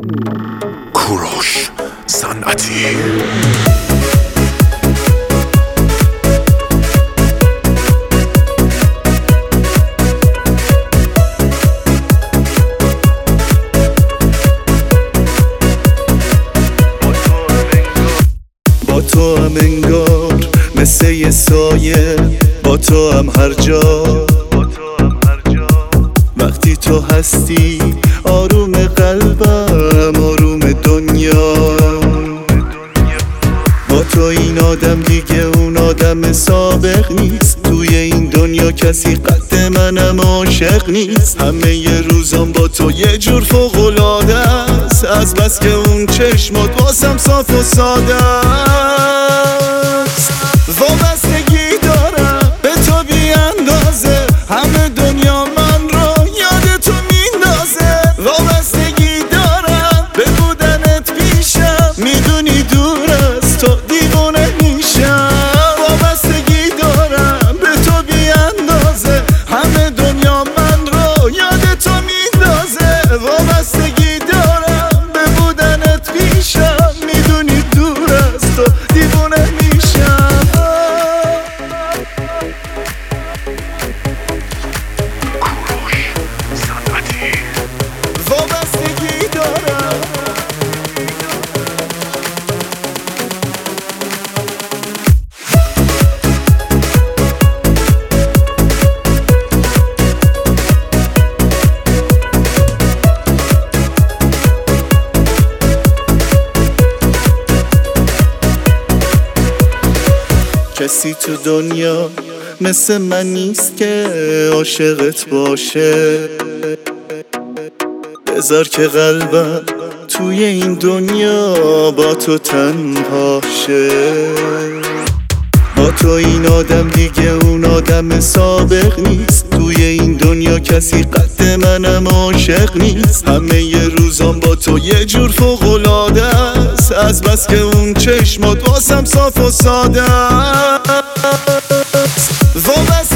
کوروش صنعتی. با تو هم انگار مثل یه سایه، با تو هم هر جا. وقتی تو هستی آروم قلبم، آروم دنیا. با تو این آدم دیگه اون آدم سابق نیست، توی این دنیا کسی قد منم عاشق نیست. همه ی روزام با تو یه جور فوق‌العاده است، از بس که اون چشمات واسم صاف و ساده است. وابستگی دارم به تو بی اندازه، همه دنیا من رو یاد تو میندازه. وابستگی دارم به بودنت پیشم، میدونی دور از تو دیوونه میشم. وابستگی دارم به تو بی اندازه، همه دنیا من رو یاد تو میندازه. وابستگی دارم به بودنت پیشم، میدونی دور از تو دیوونه میشم. کوروش صنعتی. وابستگی دارم. کسی تو دنیا مثل من نیست که عاشقت باشه. بذار که قلبم توی این دنیا با تو تنهاشه. با تو این آدم دیگه اون آدم سابق نیست، توی این دنیا کسی قد منم عاشق نیست. همه ی روزام با تو یه جور فوق‌العاده است، از بس که اون چشمات واسم صاف و ساده است.